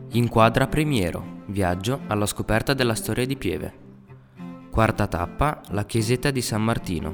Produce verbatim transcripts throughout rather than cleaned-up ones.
Inquadra Primiero, viaggio alla scoperta della storia di Pieve. Quarta tappa, la chiesetta di San Martino.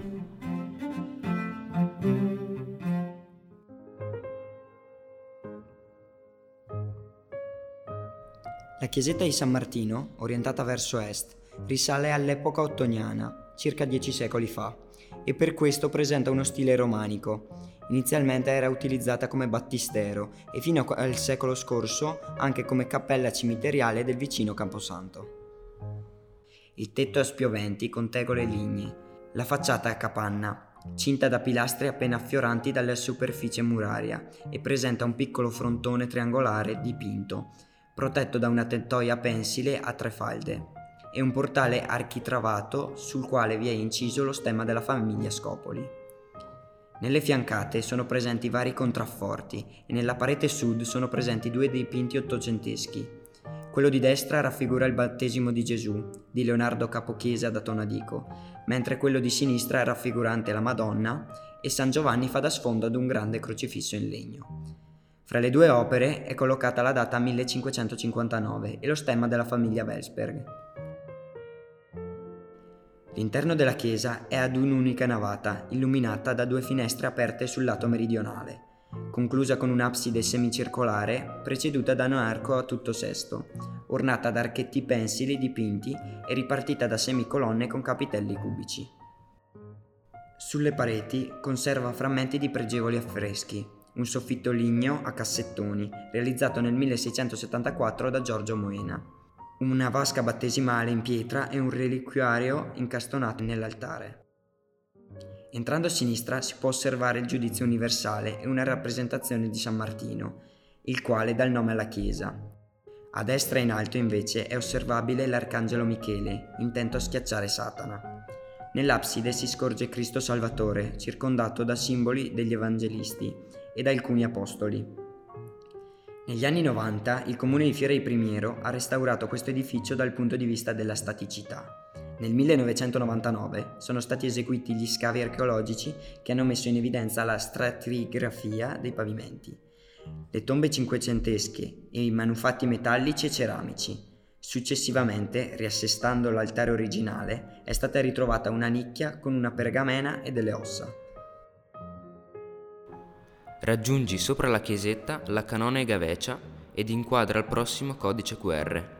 La chiesetta di San Martino, orientata verso est, risale all'epoca ottoniana, circa dieci secoli fa, e per questo presenta uno stile romanico. Inizialmente era utilizzata come battistero e fino al secolo scorso anche come cappella cimiteriale del vicino Camposanto. Il tetto è a spioventi con tegole lignee, la facciata è a capanna, cinta da pilastri appena affioranti dalla superficie muraria e presenta un piccolo frontone triangolare dipinto, protetto da una tettoia pensile a tre falde e un portale architravato sul quale vi è inciso lo stemma della famiglia Scopoli. Nelle fiancate sono presenti vari contrafforti e nella parete sud sono presenti due dipinti ottocenteschi. Quello di destra raffigura il battesimo di Gesù, di Leonardo Capochiesa da Tonadico, mentre quello di sinistra è raffigurante la Madonna e San Giovanni fa da sfondo ad un grande crocifisso in legno. Fra le due opere è collocata la data millecinquecentocinquantanove e lo stemma della famiglia Welsperg. L'interno della chiesa è ad un'unica navata, illuminata da due finestre aperte sul lato meridionale, conclusa con un'abside semicircolare preceduta da un arco a tutto sesto, ornata da archetti pensili dipinti e ripartita da semicolonne con capitelli cubici. Sulle pareti conserva frammenti di pregevoli affreschi, un soffitto ligneo a cassettoni, realizzato nel milleseicentosettantaquattro da Giorgio Moena, una vasca battesimale in pietra e un reliquiario incastonato nell'altare. Entrando a sinistra si può osservare il Giudizio universale e una rappresentazione di San Martino, il quale dà il nome alla chiesa. A destra in alto invece è osservabile l'Arcangelo Michele, intento a schiacciare Satana. Nell'abside si scorge Cristo Salvatore, circondato da simboli degli evangelisti e da alcuni apostoli. Negli anni novanta il comune di Fiera di Primiero ha restaurato questo edificio dal punto di vista della staticità. Nel millenovecentonovantanove sono stati eseguiti gli scavi archeologici che hanno messo in evidenza la stratigrafia dei pavimenti, le tombe cinquecentesche e i manufatti metallici e ceramici. Successivamente, riassestando l'altare originale, è stata ritrovata una nicchia con una pergamena e delle ossa. Raggiungi sopra la chiesetta la canone Gavecia ed inquadra il prossimo codice Q R.